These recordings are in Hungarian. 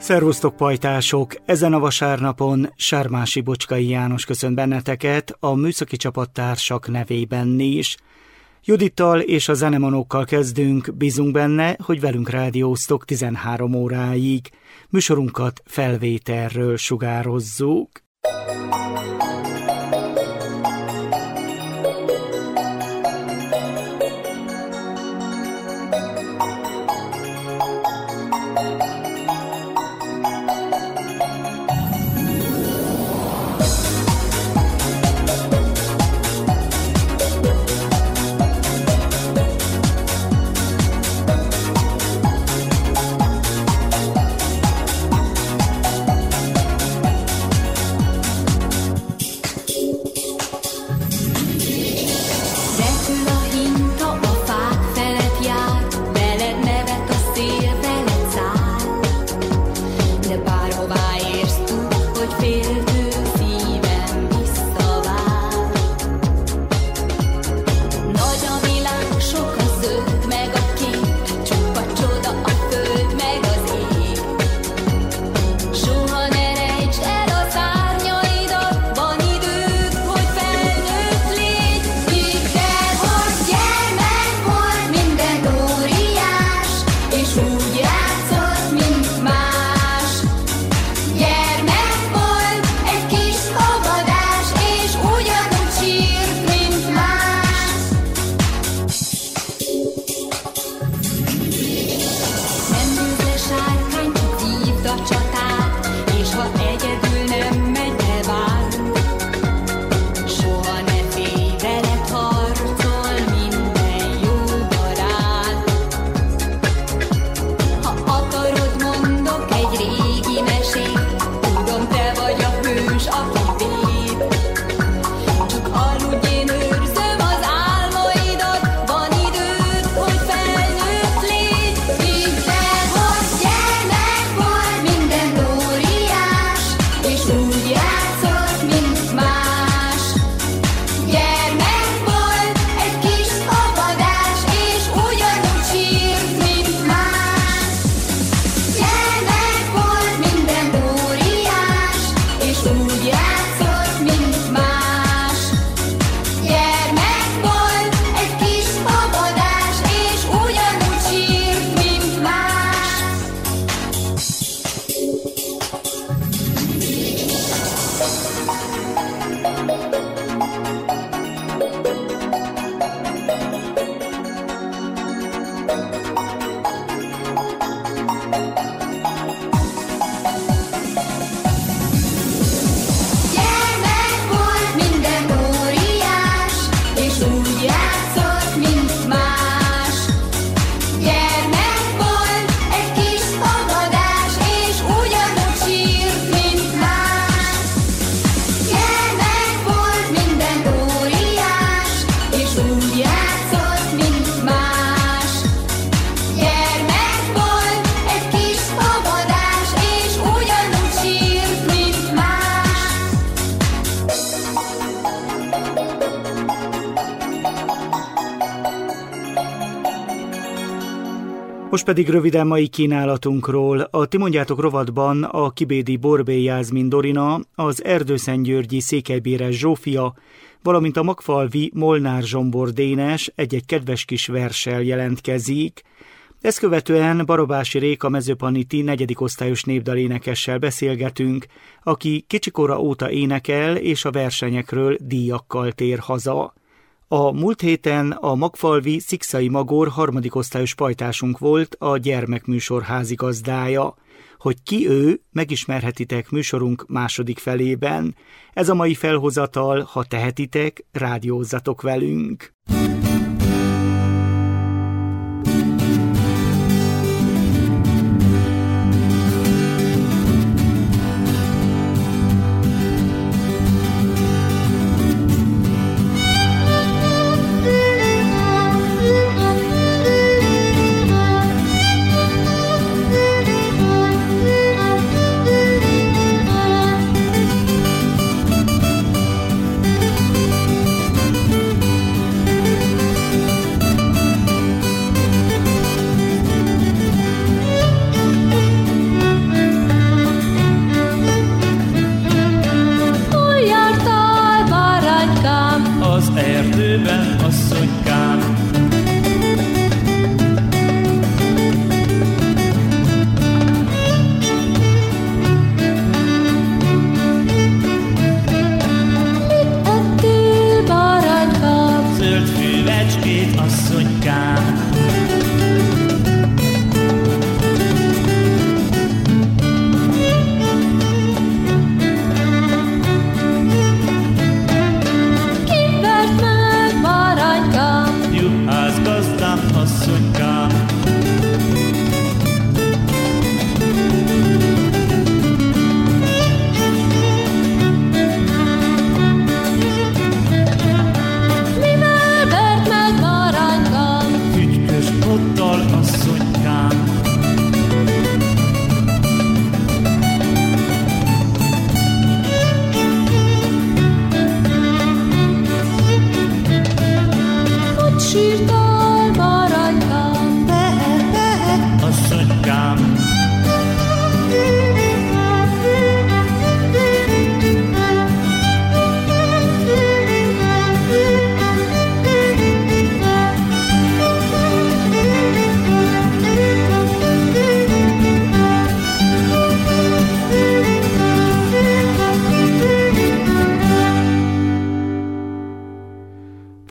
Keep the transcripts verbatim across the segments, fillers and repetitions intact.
Szervusztok, pajtások! Ezen a vasárnapon Sármási Bocskai János köszönt benneteket, a műszaki csapattársak nevében is. Judittal és a zenemanókkal kezdünk, bízunk benne, hogy velünk rádióztok tizenhárom óráig. Műsorunkat felvételről sugározzuk. Most pedig röviden mai kínálatunkról. A Ti mondjátok rovatban a kibédi Borbély Jászmin Dorina, az erdőszentgyörgyi Székelybéres Zsófia, valamint a magfalvi Molnár Zsombor Dénes egy-egy kedves kis verssel jelentkezik. Ezt követően Barabási Réka mezőpaniti negyedik osztályos népdalénekessel beszélgetünk, aki kicsikora óta énekel és a versenyekről díjakkal tér haza. A múlt héten a magfalvi Szikszai Magor harmadik osztályos pajtásunk volt, a gyermekműsor házigazdája. Hogy ki ő, megismerhetitek műsorunk második felében. Ez a mai felhozatal, ha tehetitek, rádiózzatok velünk.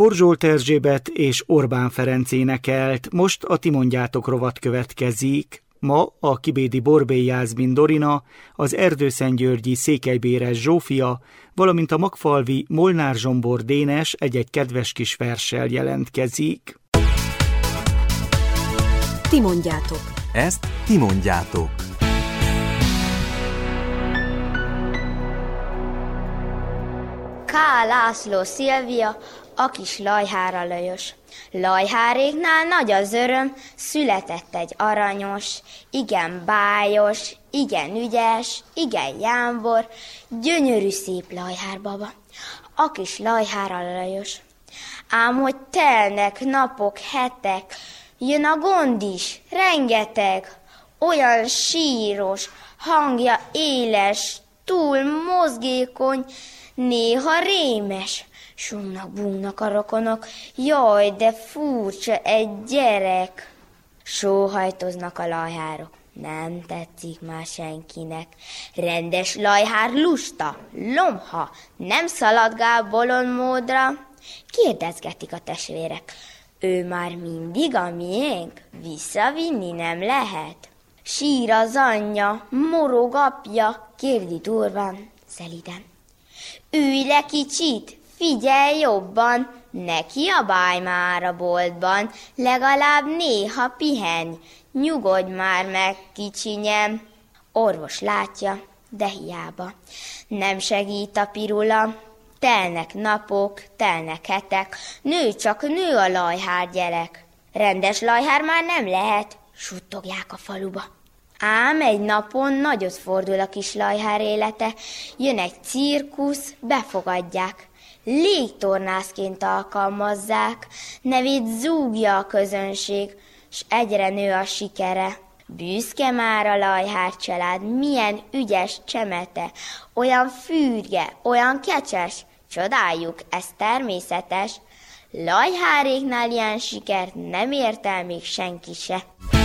Porzsolt Erzsébet és Orbán Ferenc énekelt, most a Ti mondjátok rovat következik. Ma a kibédi Borbély Jászmin Dorina, az erdőszentgyörgyi Székelybéres Zsófia, valamint a magfalvi Molnár Zsombor Dénes egy-egy kedves kis verssel jelentkezik. Ti mondjátok. Ezt ti mondjátok. K. László Szilvia, a kis Lajhára Lajos. Lajháréknál nagy az öröm, született egy aranyos, igen bájos, igen ügyes, igen jámbor, gyönyörű szép Lajhárbaba, a kis Lajhára Lajos. Ám hogy telnek napok, hetek, jön a gond is, rengeteg, olyan síros, hangja éles, túl mozgékony, néha rémes. Sungnak-bungnak a rokonok, jaj, de furcsa egy gyerek. Sóhajtoznak a lajhárok, nem tetszik már senkinek. Rendes lajhár lusta, lomha, nem szaladgál bolond módra. Kérdezgetik a testvérek, ő már mindig a miénk, visszavinni nem lehet. Sír az anyja, morog apja, kérdi durván, szeliden. Ülj le kicsit, figyelj jobban, ne kiabálj már a boltban, legalább néha pihenj, nyugodj már meg, kicsinyem. Orvos látja, de hiába, nem segít a pirula, telnek napok, telnek hetek, nő csak nő a lajhár gyerek. Rendes lajhár már nem lehet, suttogják a faluba. Ám egy napon nagyot fordul a kis lajhár élete, jön egy cirkusz, befogadják. Légtornászként alkalmazzák, nevét zúgja a közönség, s egyre nő a sikere. Büszke már a lajhár család, milyen ügyes csemete, olyan fürge, olyan kecses, csodáljuk, ez természetes. Lajháréknál ilyen sikert nem ért el még senki se.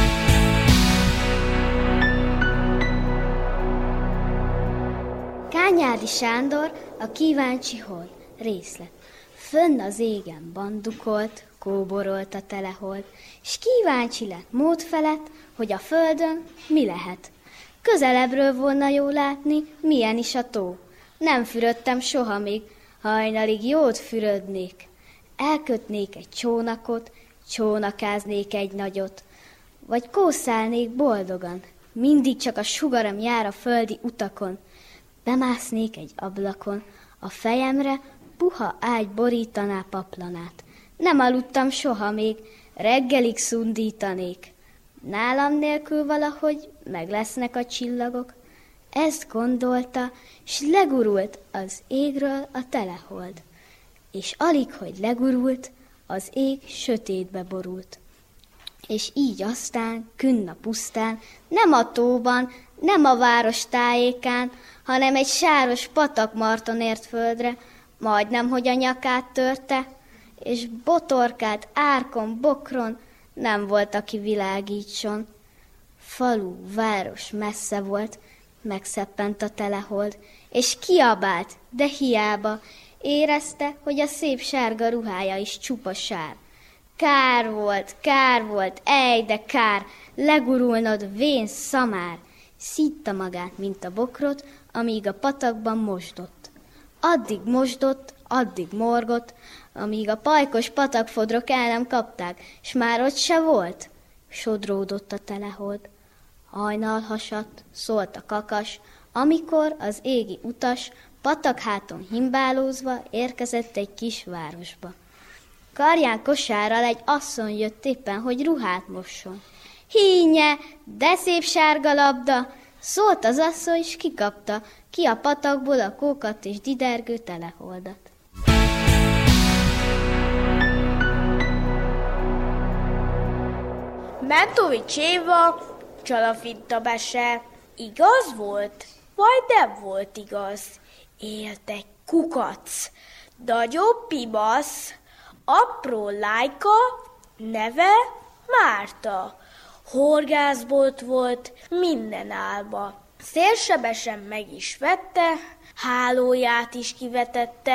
Kányádi Sándor, a kíváncsi hold, részlet. Fönn az égen bandukolt, kóborolt a telehold, s kíváncsi lett mód felett, hogy a földön mi lehet. Közelebbről volna jó látni, milyen is a tó. Nem fürödtem soha még, hajnalig jót fürödnék. Elkötnék egy csónakot, csónakáznék egy nagyot, vagy kószálnék boldogan, mindig csak a sugaram jár a földi utakon. Bemásznék egy ablakon, a fejemre puha ágy borítaná paplanát. Nem aludtam soha még, reggelig szundítanék. Nálam nélkül valahogy meg lesznek a csillagok. Ezt gondolta, s legurult az égről a telehold. És alig, hogy legurult, az ég sötétbe borult. És így aztán, künn a pusztán, nem a tóban, nem a város tájékán, hanem egy sáros patakmarton ért földre, majdnem, hogy a nyakát törte, és botorkát árkon, bokron, nem volt, aki világítson. Falu, város messze volt, megszeppent a telehold, és kiabált, de hiába, érezte, hogy a szép sárga ruhája is csupa sár. Kár volt, kár volt, ej, de kár, legurulnod vén szamár. Szitta magát, mint a bokrot, amíg a patakban mosdott. Addig mosdott, addig morgott, amíg a pajkos patakfodrok el nem kapták, s már ott se volt. Sodródott a telehold. Hajnal hasadt, szólt a kakas, amikor az égi utas patakháton himbálózva érkezett egy kis városba. Karján kosárral egy asszony jött éppen, hogy ruhát mosson. Hínye, de szép sárga labda! Szólt az asszony, s kikapta ki a patakból a kókat és didergő teleholdat. Mentovics Éva, Csalafinta mese. Igaz volt, vagy nem volt igaz? Élt egy kukac, nagyobb pimasz, apró lájka, neve Márta. Horgászbolt volt minden álba. Szélsebesen meg is vette, hálóját is kivetette,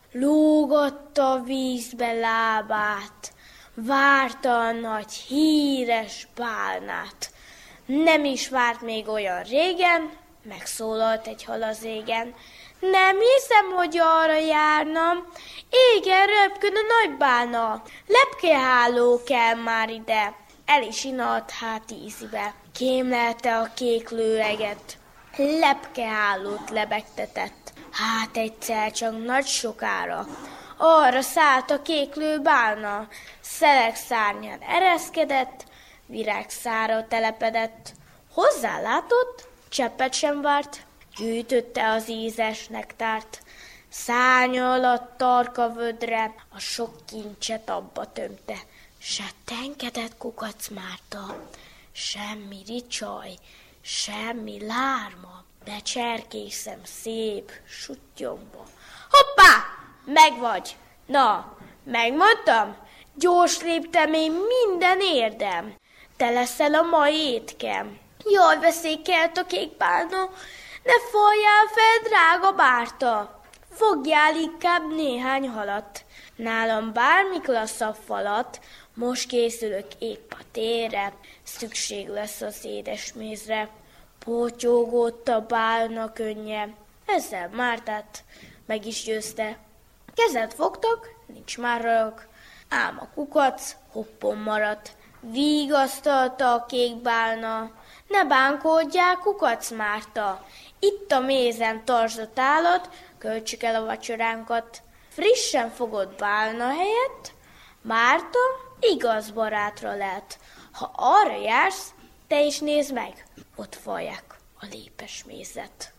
lógatta a vízbe lábát, várta a nagy híres bálnát. Nem is várt még olyan régen, megszólalt egy hal az égen. Nem hiszem, hogy arra járnam, égen röpkön a nagy bálna. Lepkeháló kell már ide, el is inalt hát ízibe. Kémlelte a kék lőleget, lepkehálót lebegtetett. Hát egyszer csak nagy sokára arra szállt a kéklő bálna, szelek szárnyán ereszkedett, virágszára telepedett. Hozzálátott, cseppet sem várt, gyűjtötte az ízes nektárt. Szárnya alatt tarka vödre, a sok kincset abba tömte. Settenkedett Kukac Márta, semmi ricsaj, semmi lárma, de cserkészem szép suttyomba. Hoppá! Megvagy! Na, megmondtam? Gyors léptem én minden érdem. Te leszel a mai étkem. Jaj, veszélykelt a kék bálna, ne falljál fel, drága Márta. Fogjál inkább néhány halat. Nálam bármik lasszabb falat, most készülök épp a térre, szükség lesz az édesmézre. Pótyogott a bálna könnye, ezzel Mártát meg is győzte. Kezet fogtak, nincs már rajok, ám a kukac hoppon maradt. Vigasztalta a kék bálna, ne bánkodjál, Kukac Márta, itt a mézen tartsd állat, költsük el a vacsoránkat. Frissen fogott bálna helyett, Márta igaz barátra lett. Ha arra jársz, te is nézd meg, ott falják a lépes mézet.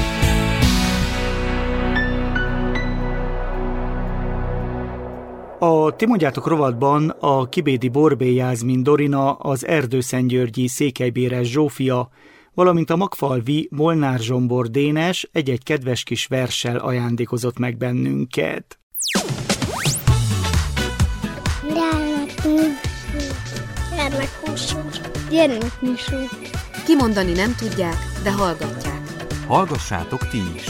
A Ti mondjátok rovatban a kibédi Borbély Jászmin Dorina, az erdőszentgyörgyi Székelybéres Zsófia, valamint a magfalvi Molnár Zsombor Dénes egy-egy kedves kis verssel ajándékozott meg bennünket. Gyermekműsor. Kimondani nem tudják, de hallgatják. Hallgassátok ti is!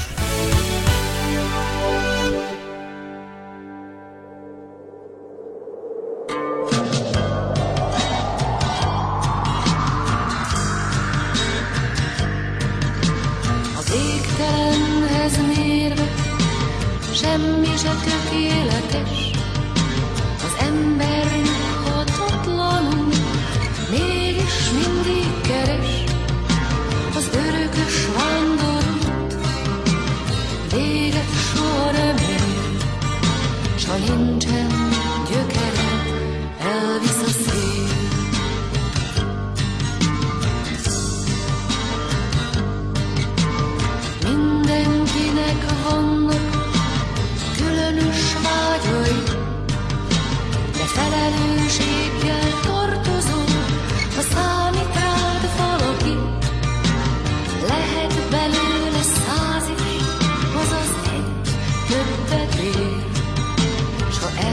Végtelenhez mérve semmi se tökéletes, az emberünk hatatlanul mégis mindig keres, az örökös vándorút véget soha nem ér, s ha nincsen gyökere, elvisz a szél. Mindenkinek vannak különös vágyai, de felelősséggel tartozol, ha számít rád valaki. Lehet belőle száz is, azaz egy többet ér, s ha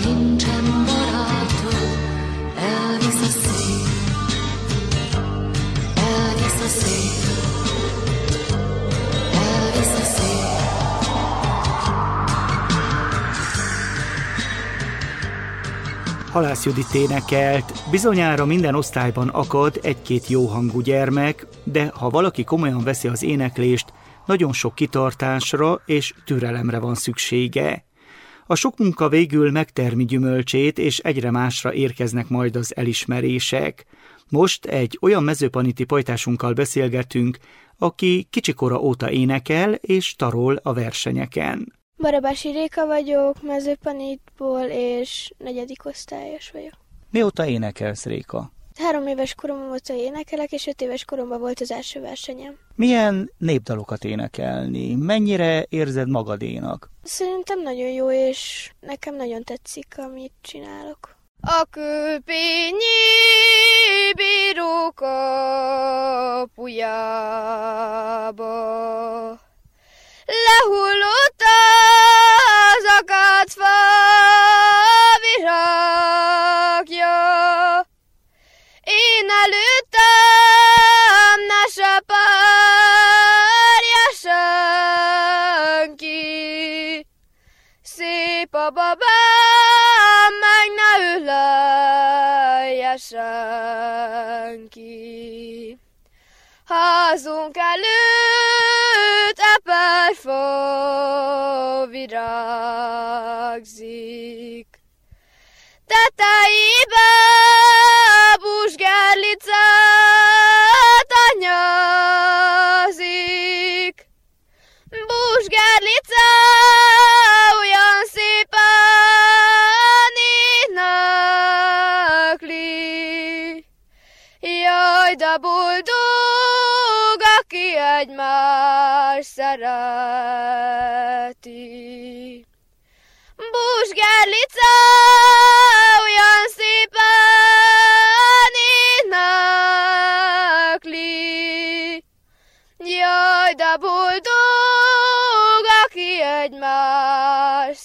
nincsen barátod, elvisz a szél, elvisz a szél, elvisz a szél. Halász Judit énekelt, bizonyára minden osztályban akad egy-két jó hangú gyermek, de ha valaki komolyan veszi az éneklést, nagyon sok kitartásra és türelemre van szüksége. A sok munka végül megtermi gyümölcsét, és egyre másra érkeznek majd az elismerések. Most egy olyan mezőpaniti pajtásunkkal beszélgetünk, aki kicsikora óta énekel és tarol a versenyeken. Barabási Réka vagyok, Mezőpanitból, és negyedik osztályos vagyok. Mióta énekelsz, Réka? Három éves koromban óta énekelek, és öt éves koromban volt az első versenyem. Milyen népdalokat énekelni? Mennyire érzed magadénak? Szerintem nagyon jó, és nekem nagyon tetszik, amit csinálok. A Kőpényi bíró kapujába lehullott az akátfa virágja. Én előttem ne seperje senki, szép a babám, meg ne ölelje senki. Házunk előtt eperfa virágzik, tetejébe búzsgerlicet anyázik. Búzsgerlice olyan szépen énekli, jaj, de boldog, aki egymást szereti. Búzsgerlice olyan szépen énekli, jaj, de boldog, aki egymást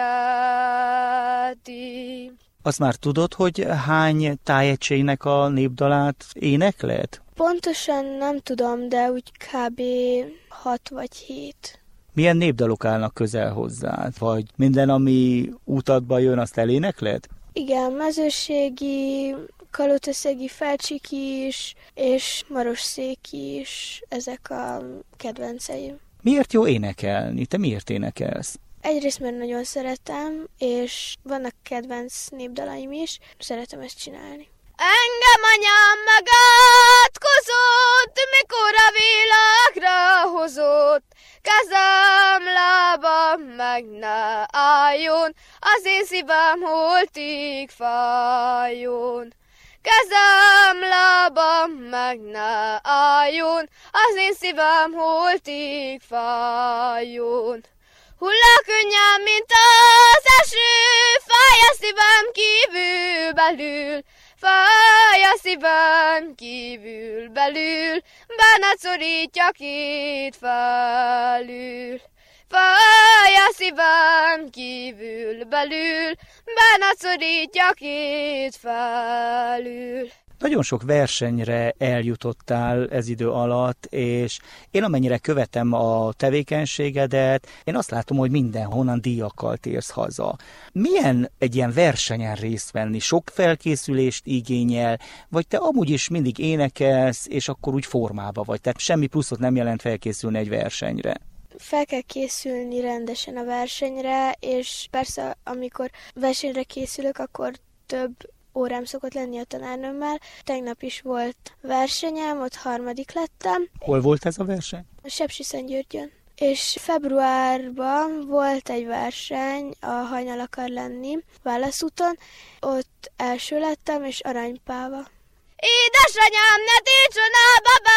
szereti. Azt már tudod, hogy hány tájegységnek a népdalát énekled? Pontosan nem tudom, de úgy kb. hat vagy hét. Milyen népdalok állnak közel hozzád? Vagy minden, ami útadba jön, azt elénekled? Igen, mezőségi, kalotaszegi felcsiki is, és marosszéki is, ezek a kedvenceim. Miért jó énekelni? Te miért énekelsz? Egyrészt, mert nagyon szeretem, és vannak kedvenc népdalaim is, szeretem ezt csinálni. Engem anyám megátkozott, mikor a világra hozott. Kezem, lábam meg ne álljon, az én szívem holtig fájjon. Kezem, lábam meg ne álljon, az én szívem holtig fájjon. Hullá könnyen, mint az eső, fáj a szívem kívül belül, fáj a szívem kívül belül, bánat szorítja két felül. Fáj a szívem kívül belül, bánat szorítja két felül. Nagyon sok versenyre eljutottál ez idő alatt, és én amennyire követem a tevékenységedet, én azt látom, hogy mindenhonnan díjakkal térsz haza. Milyen egy ilyen versenyen részt venni? Sok felkészülést igényel, vagy te amúgy is mindig énekelsz, és akkor úgy formába vagy? Tehát semmi pluszot nem jelent felkészülni egy versenyre? Fel kell készülni rendesen a versenyre, és persze amikor versenyre készülök, akkor több órám szokott lenni a tanárnőmmel. Tegnap is volt versenyem, ott harmadik lettem. Hol volt ez a verseny? A Sepsiszentgyörgyön. És februárban volt egy verseny, a Hajnal akar lenni, Válaszúton. Ott első lettem, és aranypáva. Édesanyám, ne tiltson el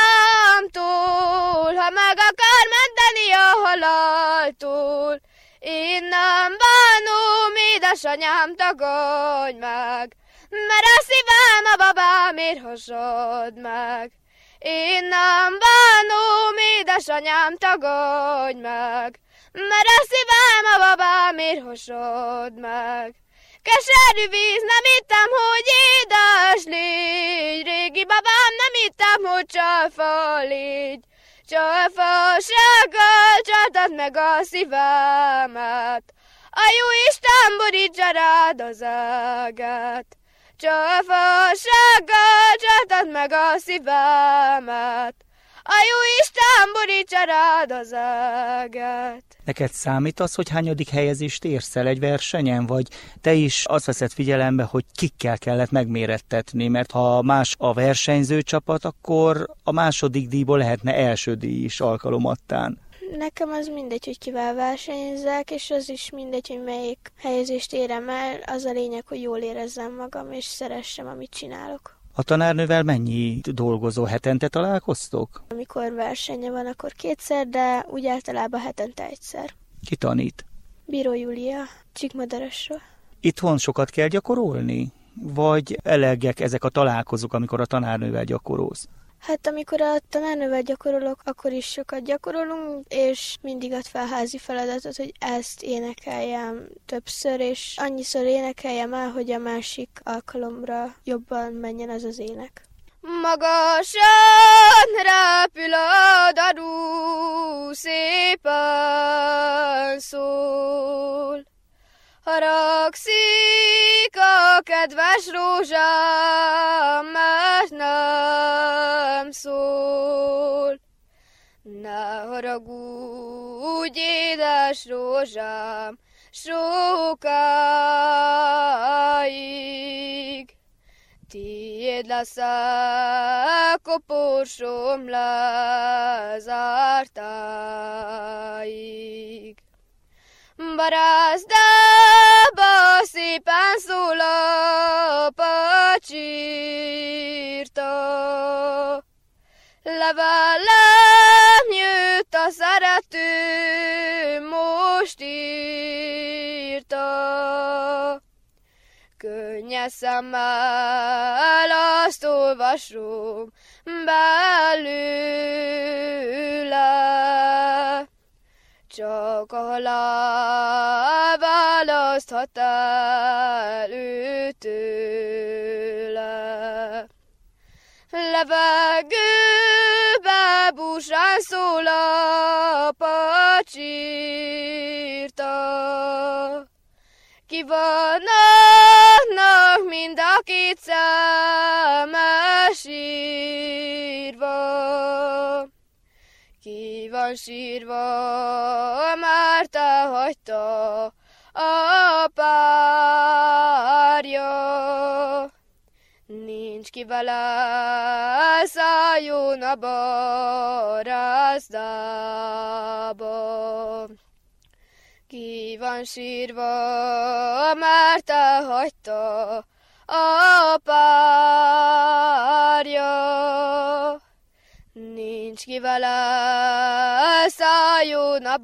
babámtól, ha meg akar menteni a haláltól. Én nem bánom, édesanyám, tagadj meg, mert a szívem a babámért hasad meg. Én nem bánom, édesanyám, tagadj meg, mert a szívem a babámért hasad meg. Keserű víz, nem ittam, hogy édes légy, régi babám, nem ittam, hogy csalfa légy. Csalfasággal csaltad meg a szívemet, a jó Isten borítsa rád az ágát. Csalfasággal csaltad meg a szívemet, a jó Isten borítsa rád az ágát. Neked számít az, hogy hányadik helyezést érsz el egy versenyen, vagy te is azt veszed figyelembe, hogy kikkel kellett megmérettetni, mert ha más a versenyző csapat, akkor a második díjból lehetne első díj is alkalomattán. Nekem az mindegy, hogy kivel versenyzek, és az is mindegy, hogy melyik helyezést érem el. Az a lényeg, hogy jól érezzem magam, és szeressem, amit csinálok. A tanárnővel mennyi dolgozó, hetente találkoztok? Amikor versenye van, akkor kétszer, de úgy általában hetente egyszer. Ki tanít? Bíró Júlia, Csíkmadarasról. Itthon sokat kell gyakorolni? Vagy elegek ezek a találkozók, amikor a tanárnővel gyakorolsz? Hát amikor a tanárnővel gyakorolok, akkor is sokat gyakorolunk, és mindig ad fel házi feladatot, hogy ezt énekeljem többször, és annyiszor énekeljem el, hogy a másik alkalomra jobban menjen az az ének. Magasan repül a daru, szépen szól. Haragszik a kedves rózsám, mert nem szól. Ne haragudj, édes rózsám, sokáig. Tiéd leszek, koporsom lezártáig. Barázdába szépen szól a pacsirta, levelem jött a szerető, most írta. Könnyes szemmel azt olvasom belőle, csak a halál választhat el őtőle. Levegőbe búsán szól a pacsirta, ki van annak mind a két szeme sírva. Ki van sírva, mert elhagyta a párja. Nincs ki vele, szálljon a barázdába. Ki van sírva, mert elhagyta a párja. Nincs ki vele, szálljon a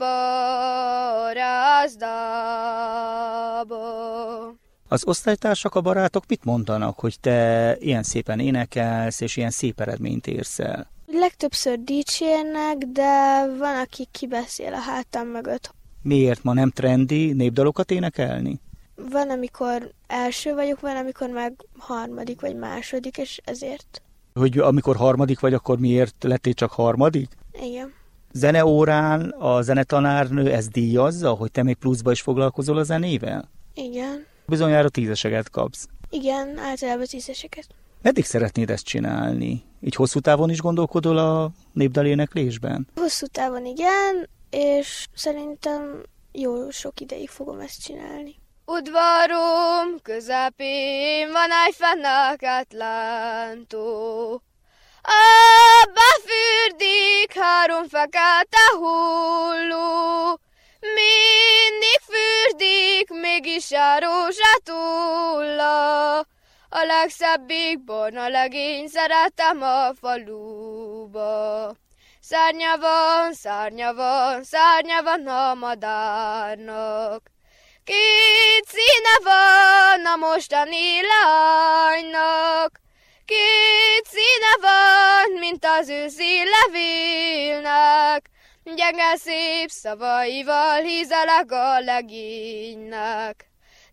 barázdába. Az osztálytársak, a barátok mit mondanak, hogy te ilyen szépen énekelsz, és ilyen szép eredményt érsz el? Legtöbbször dicsérnek, de van, aki kibeszél a hátam mögött. Miért ma nem trendi népdalokat énekelni? Van, amikor első vagyok, van, amikor meg harmadik vagy második, és ezért. Hogy amikor harmadik vagy, akkor miért lettél csak harmadik? Igen. Zeneórán a zenetanárnő ezt díjazza, hogy te még pluszba is foglalkozol a zenével? Igen. Bizonyára tízeseket kapsz. Igen, általában tízeseket. Meddig szeretnéd ezt csinálni? Így hosszú távon is gondolkodol a népdaléneklésben? Hosszú távon igen, és szerintem jó sok ideig fogom ezt csinálni. Udvarom közepén van egy fenneket lántó. Abba fürdik három fekete hulló. Mindig fürdik, mégis a rózsatulla. A legszebbik barna legény szeretem a faluba. Szárnya van, szárnya van, szárnya van a madárnak. Két színe van a mostani lánynak. Két színe van, mint az őszi levélnek. Gyenge szép szavaival hízelek a legénynek.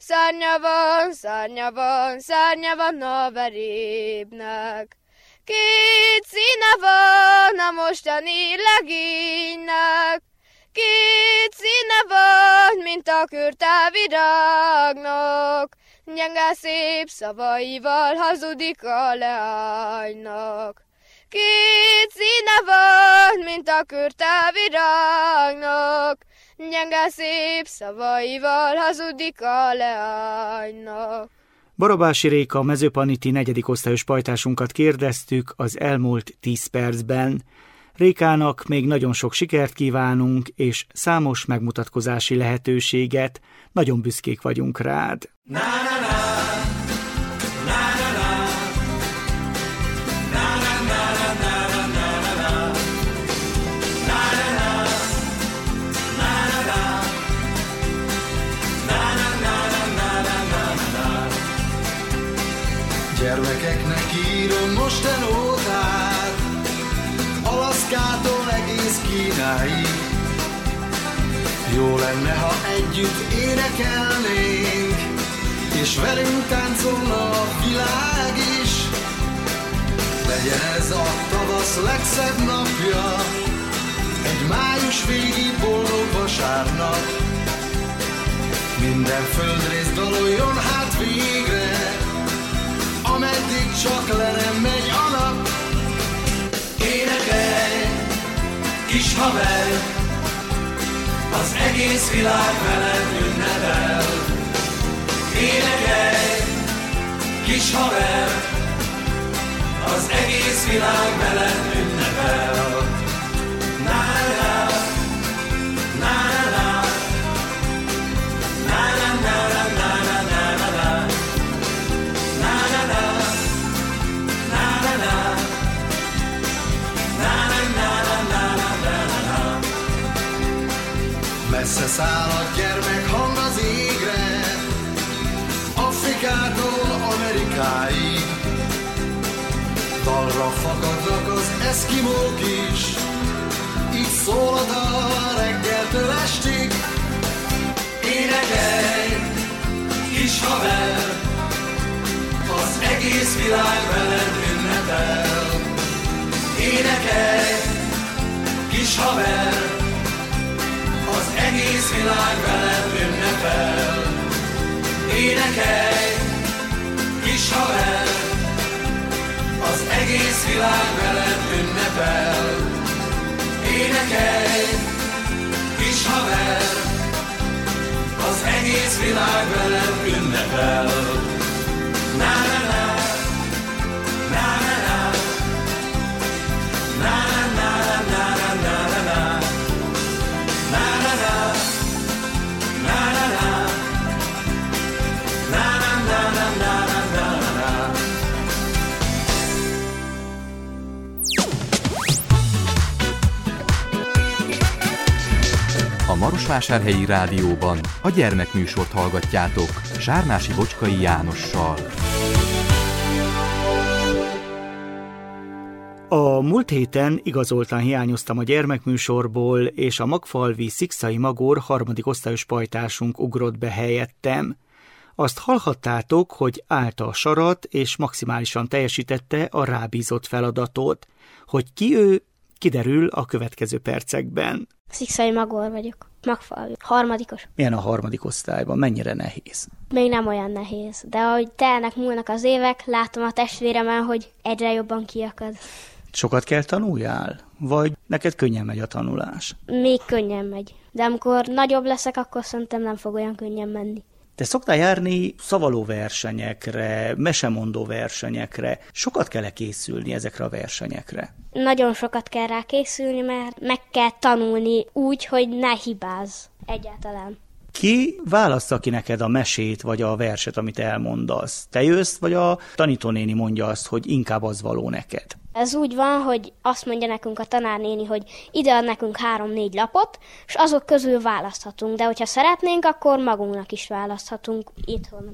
Szárnya van, szárnya van, szárnya van a verébnek. Két színe van a mostani legénynek. Két színe van, mint a kürte virágnak. Gyenge szép szavaival hazudik a leánynak. Két színe van, mint a kürte virágnak. Gyenge szép szavaival hazudik a leánynak. Barabási Réka mezőpaniti negyedik osztályos pajtásunkat kérdeztük az elmúlt tíz percben. Rékának még nagyon sok sikert kívánunk, és számos megmutatkozási lehetőséget. Nagyon büszkék vagyunk rád. Na, na, na. Gyermekeknek írom mosten ótát, Alaszkától egész Kínáig. Jó lenne, ha együtt énekelnénk, és velünk táncolna a világ is. Legyen ez a tavasz legszebb napja, egy május végi boldog vasárnap. Minden földrész daloljon hát végre, ameddig csak le nem megy a nap. Énekelj, kis haver, az egész világ veled ünnepel. Énekelj, kis haver, az egész világ veled ünnepel. Na na na na na na na na na na na na. Messze száll a gyermek hang az égre, Afrikától Amerikáig. Dalra fakadnak az eszkimók is, így szól a dal reggeltől estig. Énekelj, kis haver, az egész világ veled ünnepel. Énekelj, kis haver, az egész világ veled ünnepel. Énekelj, kis haver, az egész világ veled ünnepel. Énekelj, kis haver, az egész világ veled ünnepel. Na na na, na na na, na na na na na na. A Marosvásárhelyi Rádióban a gyermekműsort hallgatjátok Zsárnási Bocskai Jánossal. A múlt héten igazoltan hiányoztam a gyermekműsorból, és a magfalvi Szikszai Magor harmadik osztályos pajtásunk ugrott be helyettem. Azt hallhattátok, hogy állta a sarat, és maximálisan teljesítette a rábízott feladatot. Hogy ki ő, kiderül a következő percekben. Szikszai Magor vagyok. Magfalvi. Harmadikos. Milyen a harmadik osztályban? Mennyire nehéz? Még nem olyan nehéz, de ahogy telnek múlnak az évek, látom a testvéremen, hogy egyre jobban kiakad. Sokat kell tanuljál? Vagy neked könnyen megy a tanulás? Még könnyen megy, de amikor nagyobb leszek, akkor szerintem nem fog olyan könnyen menni. Te szoktál járni szavaló versenyekre, mesemondó versenyekre. Sokat kell készülni ezekre a versenyekre? Nagyon sokat kell rá készülni, mert meg kell tanulni úgy, hogy ne hibázz egyáltalán. Ki válassza ki neked a mesét, vagy a verset, amit elmondasz? Te jössz, vagy a tanítónéni mondja azt, hogy inkább az való neked? Ez úgy van, hogy azt mondja nekünk a tanárnéni, hogy ide ad nekünk három-négy lapot, és azok közül választhatunk, de hogyha szeretnénk, akkor magunknak is választhatunk itthonról.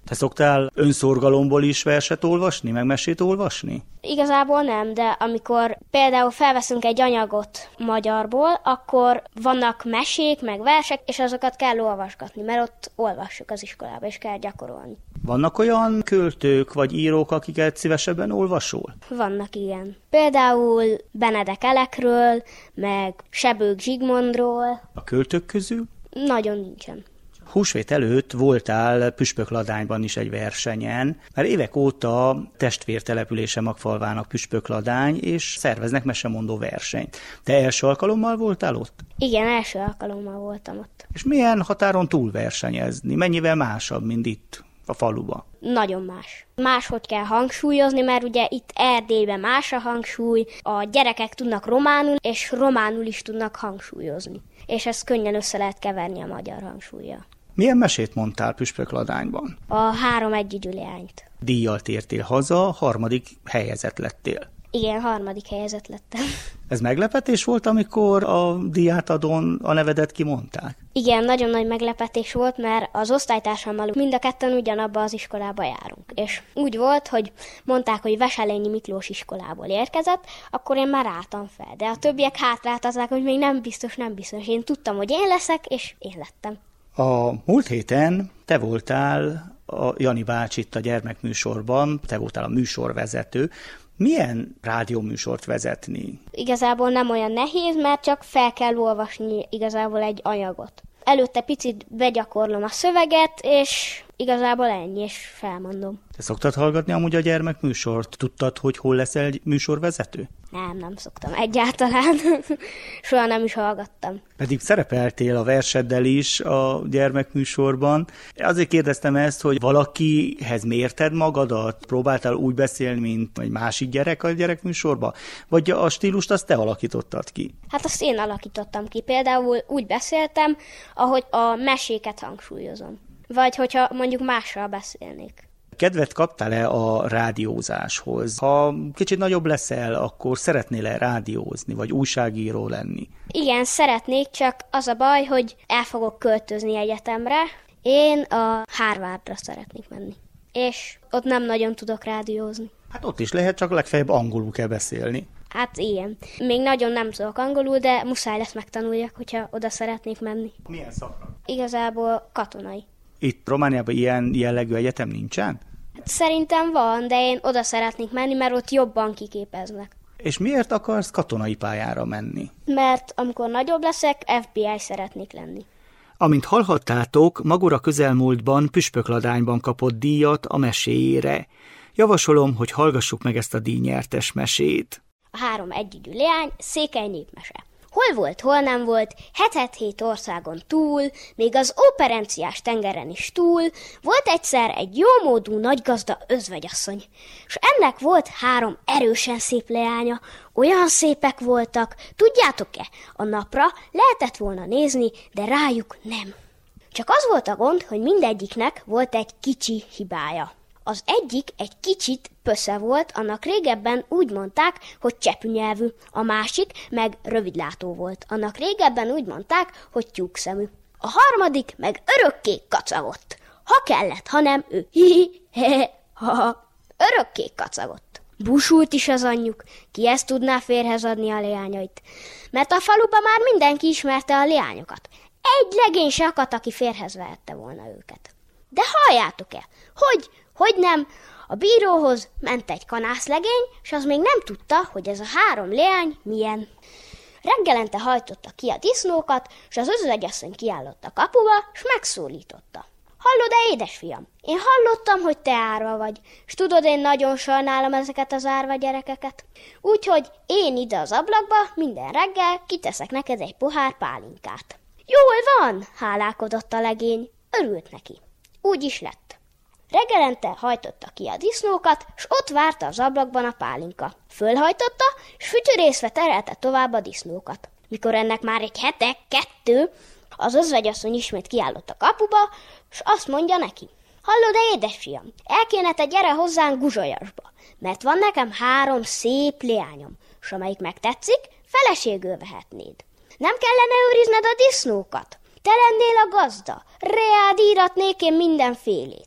Te szoktál önszorgalomból is verset olvasni, meg mesét olvasni? Igazából nem, de amikor például felveszünk egy anyagot magyarból, akkor vannak mesék, meg versek, és azokat kell olvasgatni, mert ott olvassuk az iskolába, és kell gyakorolni. Vannak olyan költők vagy írók, akiket szívesebben olvasol? Vannak, igen. Például Benedek Elekről, meg Sebők Zsigmondról. A költők közül? Nagyon nincsen. Húsvét előtt voltál Püspökladányban is egy versenyen, mert évek óta testvértelepülése Magfalvának Püspökladány, és szerveznek mesemondó versenyt. Te első alkalommal voltál ott? Igen, első alkalommal voltam ott. És milyen határon túl versenyezni? Mennyivel másabb, mint itt a faluba? Nagyon más. Máshogy kell hangsúlyozni, mert ugye itt Erdélyben más a hangsúly, a gyerekek tudnak románul, és románul is tudnak hangsúlyozni. És ezt könnyen össze lehet keverni a magyar hangsúllyal. Milyen mesét mondtál Püspökladányban? A három együgyű leányt. Díjjal tértél haza, harmadik helyezett lettél. Igen, harmadik helyezett lettem. Ez meglepetés volt, amikor a díjátadón a nevedet kimondták? Igen, nagyon nagy meglepetés volt, mert az osztálytársammal mind a ketten ugyanabba az iskolába járunk. És úgy volt, hogy mondták, hogy Veselényi Miklós iskolából érkezett, akkor én már álltam fel. De a többiek hátráltatták, hogy még nem biztos, nem biztos. Én tudtam, hogy én leszek, és én lettem. A múlt héten te voltál a Jani bácsi itt a gyermekműsorban, te voltál a műsorvezető. Milyen rádióműsort vezetni? Igazából nem olyan nehéz, mert csak fel kell olvasni igazából egy anyagot. Előtte picit begyakorlom a szöveget, és igazából ennyi, és felmondom. Te szoktad hallgatni amúgy a gyermekműsort? Tudtad, hogy hol leszel műsorvezető? Nem, nem szoktam egyáltalán. Soha nem is hallgattam. Pedig szerepeltél a verseddel is a gyermekműsorban. Azért kérdeztem ezt, hogy valakihez mérted magadat? Próbáltál úgy beszélni, mint egy másik gyerek a gyerekműsorban? Vagy a stílust azt te alakítottad ki? Hát azt én alakítottam ki. Például úgy beszéltem, ahogy a meséket hangsúlyozom. Vagy hogyha mondjuk mással beszélnék. Kedvet kaptál-e a rádiózáshoz? Ha kicsit nagyobb leszel, akkor szeretnél-e rádiózni, vagy újságíró lenni? Igen, szeretnék, csak az a baj, hogy el fogok költözni egyetemre. Én a Harvardra szeretnék menni. És ott nem nagyon tudok rádiózni. Hát ott is lehet, csak legfeljebb angolul kell beszélni. Hát igen. Még nagyon nem tudok angolul, de muszáj lesz megtanuljak, hogyha oda szeretnék menni. Milyen szakra? Igazából katonai. Itt Romániában ilyen jellegű egyetem nincsen? Szerintem van, de én oda szeretnék menni, mert ott jobban kiképeznek. És miért akarsz katonai pályára menni? Mert amikor nagyobb leszek, ef bé i szeretnék lenni. Amint hallhattátok, Magura közelmúltban Püspökladányban kapott díjat a meséjére. Javasolom, hogy hallgassuk meg ezt a díjnyertes mesét. A három együgyű leány, Székely népmese. Hol volt, hol nem volt, hetvenhét országon túl, még az óperenciás tengeren is túl, volt egyszer egy jómódú nagygazda özvegyasszony, s ennek volt három erősen szép leánya, olyan szépek voltak, tudjátok-e, a napra lehetett volna nézni, de rájuk nem. Csak az volt a gond, hogy mindegyiknek volt egy kicsi hibája. Az egyik egy kicsit pösze volt, annak régebben úgy mondták, hogy csepünyelvű, a másik meg rövidlátó volt, annak régebben úgy mondták, hogy tyúkszemű. A harmadik meg örökké kacagott. Ha kellett, ha nem, ő hi he ha örökké kacagott. Busult is az anyjuk, ki ezt tudná férhez adni a leányait, mert a faluban már mindenki ismerte a leányokat. Egy legény se akadt, aki férhez vehette volna őket. De halljátok-e, hogy... Hogy nem, a bíróhoz ment egy kanászlegény, s az még nem tudta, hogy ez a három leány milyen. Reggelente hajtotta ki a disznókat, s az özvegyasszony kiállott a kapuba, s megszólította. Hallod-e, édesfiam? Én hallottam, hogy te árva vagy, s tudod, én nagyon sajnálom ezeket az árva gyerekeket. Úgyhogy én ide az ablakba minden reggel kiteszek neked egy pohár pálinkát. Jól van, hálálkodott a legény, örült neki. Úgy is lett. Reggelente hajtotta ki a disznókat, s ott várta az ablakban a pálinka. Fölhajtotta, s fütyörészve terelte tovább a disznókat. Mikor ennek már egy hete, kettő, az özvegyasszony ismét kiállott a kapuba, s azt mondja neki. Hallod-e, édesfiam, el kéne te gyere hozzánk Guzsolyasba, mert van nekem három szép leányom, s amelyik megtetszik, feleségül vehetnéd. Nem kellene őrizned a disznókat? Te lennél a gazda, reád íratnék én mindenfélét.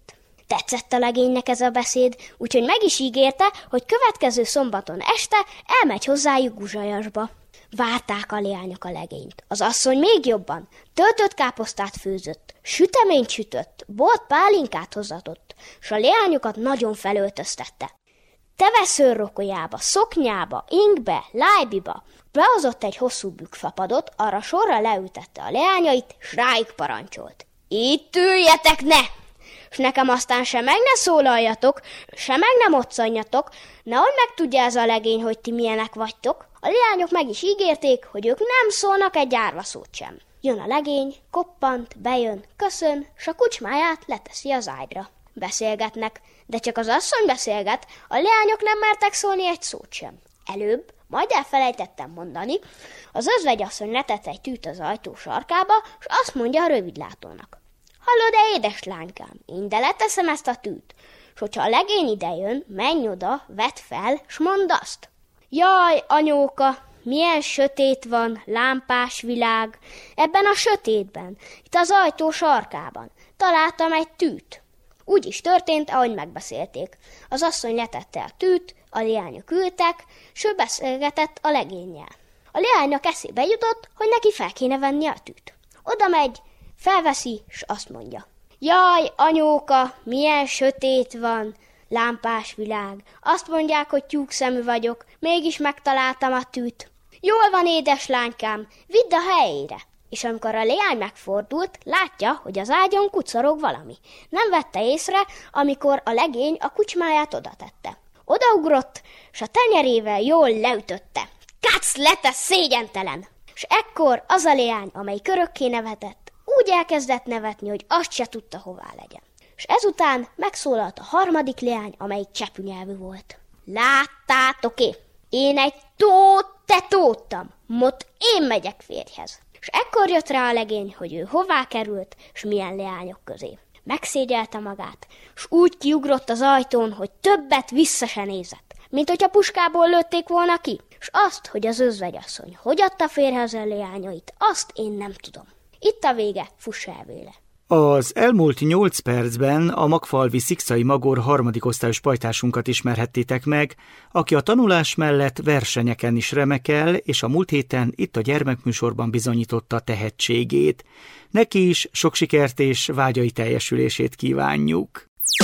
Tetszett a legénynek ez a beszéd, úgyhogy meg is ígérte, hogy következő szombaton este elmegy hozzájuk Guzsajasba. Várták a leányok a legényt. Az asszony még jobban. Töltött káposztát főzött, süteményt sütött, bort pálinkát hozatott, s a leányokat nagyon felöltöztette. Teveszőrrokolyába, szoknyába, ingbe, lájbiba behozott egy hosszú bükkfapadot, arra sorra leültette a leányait, s rájuk parancsolt. Itt üljetek, ne! S nekem aztán se meg ne szólaljatok, se meg ne moccanjatok, nehogy megtudja ez a legény, hogy ti milyenek vagytok. A leányok meg is ígérték, hogy ők nem szólnak egy árva szót sem. Jön a legény, koppant, bejön, köszön, s a kucsmáját leteszi az ágyra. Beszélgetnek, de csak az asszony beszélget, a leányok nem mertek szólni egy szót sem. Előbb, majd elfelejtettem mondani, az özvegyasszony letett egy tűt az ajtó sarkába, s azt mondja a rövidlátónak. Hallod-e, édes lánykám, én de leteszem ezt a tűt, s hogyha a legény idejön, menj oda, vedd fel, s mondd azt. Jaj, anyóka, milyen sötét van, lámpás világ, ebben a sötétben, itt az ajtó sarkában, találtam egy tűt. Úgy is történt, ahogy megbeszélték. Az asszony letette a tűt, a leányok ültek, s ő beszélgetett a legénnyel. A leánynak eszébe jutott, hogy neki fel kéne venni a tűt. Oda megy, felveszi, s azt mondja. Jaj, anyóka, milyen sötét van, lámpás világ. Azt mondják, hogy tyúkszemű vagyok, mégis megtaláltam a tűt. Jól van, édes lánykám, vidd a helyére. És amikor a leány megfordult, látja, hogy az ágyon kucorog valami. Nem vette észre, amikor a legény a kucsmáját oda tette. Odaugrott, s a tenyerével jól leütötte. Kácz, letesz szégyentelen! S ekkor az a leány, amely örökké nevetett, úgy elkezdett nevetni, hogy azt se tudta, hová legyen. És ezután megszólalt a harmadik leány, amelyik csepünyelvű volt. Láttátok-é? Én egy tót tetóttam, mot én megyek férjhez. És ekkor jött rá a legény, hogy ő hová került, s milyen leányok közé. Megszégyelte magát, s úgy kiugrott az ajtón, hogy többet vissza se nézett, mint hogyha puskából lőtték volna ki. És azt, hogy az özvegyasszony hogy adta férjhez a leányait, azt én nem tudom. Itt a vége, fuss el vele. Az elmúlt nyolc percben a Magfalvi Szikszai Magor harmadik osztályos pajtásunkat ismerhettétek meg, aki a tanulás mellett versenyeken is remekel, és a múlt héten itt a gyermekműsorban bizonyította tehetségét. Neki is sok sikert és vágyai teljesülését kívánjuk.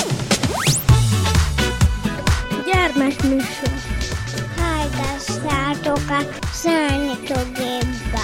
Gyermekműsor. Hallgassátok a Számítógépbe.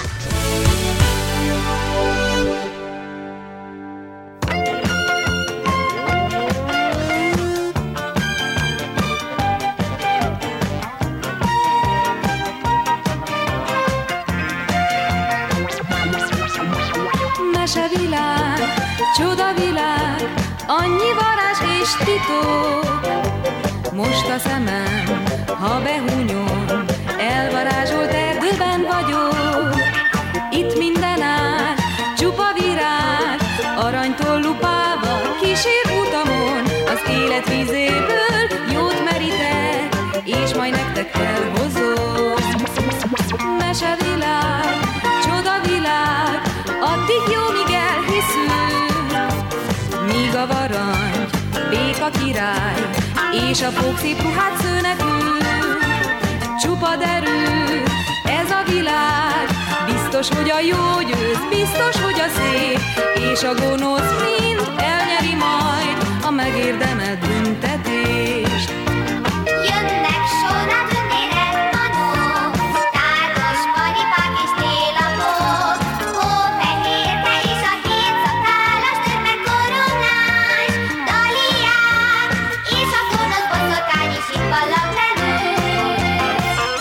Mesevilág, csodavilág, annyi varázs és titok. Most a szemem, ha behúnyom, elvarázsolt erdőben vagyok. Itt minden áll, csupa virág, aranytól lupával kísér utamon. Az élet vízéből jót merítek, és majd nektek elhozom. Mesevilág, csodavilág, addig jó, míg elhiszünk, míg a varangy, béka király, és a fók szép ruhát sző nekünk. Csupa derű, ez a világ, biztos, hogy a jó győz, biztos, hogy a szép, és a gonosz mind elnyeri majd a megérdemelt büntetést. Jönnek sorra tündérek, manók, tárdos paripák és télapok, hófehérke és a hét szakállas nők koronás, daliák, és a gonosz boszorkány is itt ballag menő.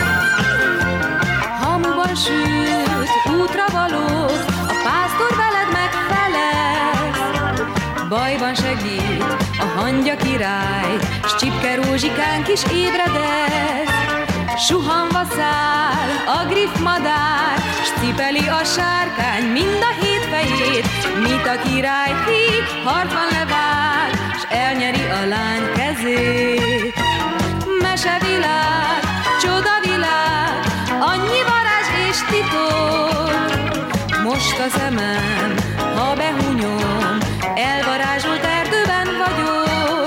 Hamuban sült, útra valót, a pásztor veled megfelelsz. Bajban segít a hangya király, s csipke rózsikánk is ébredesz. Suhanva száll a griff madár, s cipeli a sárkány mind a hét fejét. Mit a király fi, harcban levág, s elnyeri a lány kezét. Mesevilág, csodavilág, annyi varázs és titok. Most a szemem, ha behúnyom, elvarázsolt erdőben vagyok.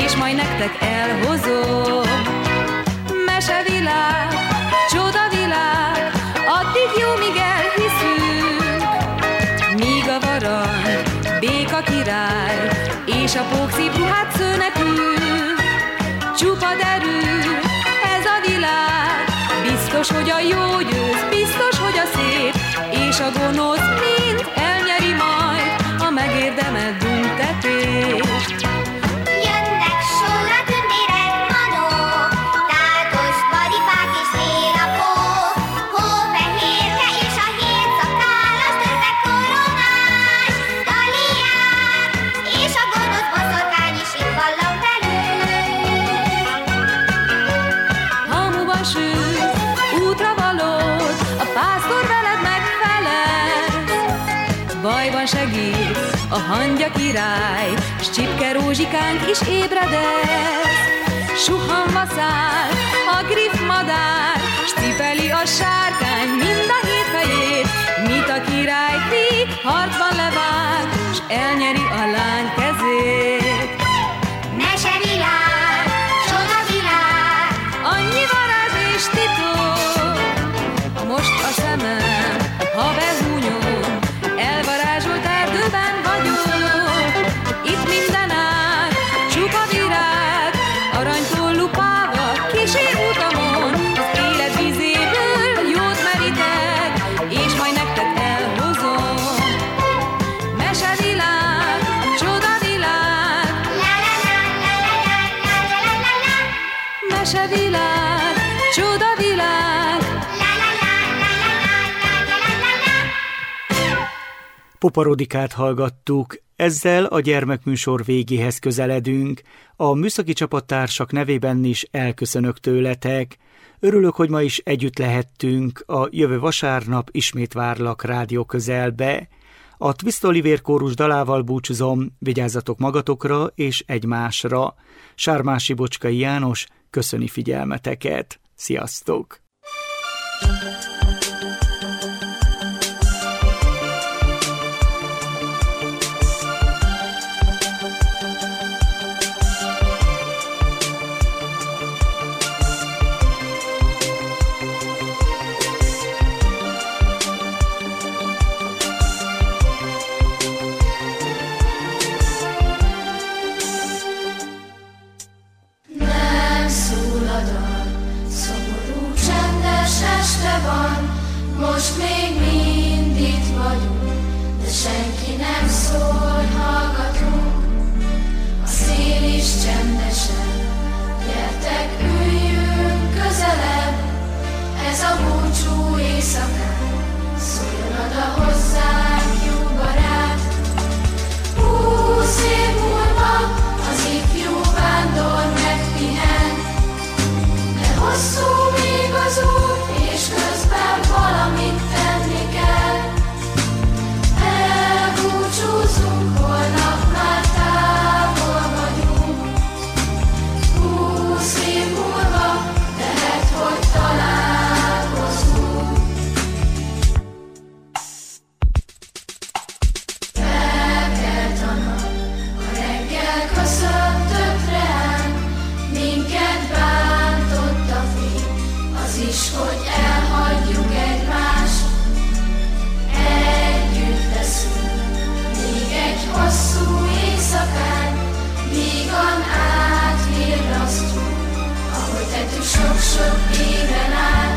és majd nektek elhozom. Mesevilág, csodavilág, addig jó, míg elhiszünk, míg a varangy, béka király, és a pókszép ruhát sző nekünk. Csupa derű, ez a világ, biztos, hogy a jó győz, biztos, hogy a szép, és a gonosz mind elnyeri majd a megérdemelt büntetést. Jönnek sorra tündérek, manók, táltos paripák és télapók, hófehérke és a hét szakállas, törpe koronás daliák, és a gonosz boszorkány is itt vallam velünk. Hamuban sült, útra valód, a pásztor veled megfelel. Bajban segít a hangya király, s csipke rózsikánk is ébredez. Suhanva száll a griff madár, s cipeli a sárkány mind a hét fejét. Mit a király ti harcban levág, s elnyeri a lány kezét. Mesevilág, csodavilág, Annyi varázs és titok, most a szemem, ha behúnyom, elvarázsolt erdőben vagyok. Itt minden ág, csupa virág, aranytól lupával kísér utamon, az élet vízéből jót merítek, és majd nektek elhozom. Mesevilág, csodavilág, mesevilág, csodavilág. Poparodikát hallgattuk, ezzel a gyermekműsor végéhez közeledünk. A műszaki csapattársak nevében is elköszönök tőletek. Örülök, hogy ma is együtt lehettünk, a jövő vasárnap ismét várlak rádió közelbe. A Twist Olivér kórus dalával búcsúzom, vigyázzatok magatokra és egymásra. Sármási Bocskai János köszöni figyelmeteket. Sziasztok! Nem szól a dal, szomorú, csendes este van, most még mind itt vagyunk, de senki nem szól, hallgatunk. A szél is csendesen, gyertek, üljünk közelebb, ez a búcsú éjszakán, szóljon oda hozzánk, jó barát. Húsz év múlva az ifjú vándor megpihen, de hosszú még az út, és közben valamit tenni kell. Elbúcsúzunk, holnap már távol vagyunk. Húsz év múlva lehet, hogy találkozunk. Felkelt a nap, a reggel köszöntött ránk, minket bántott a fény, az is, hogy elhagyjuk egymást. Együtt leszünk, még egy hosszú éjszakán, vígan átvirrasztjuk, ahogy tettük sok-sok éven át.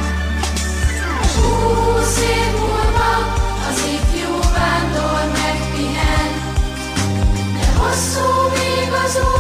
Húsz év múlva az ifjú vándor megpihen, de hosszú még az út,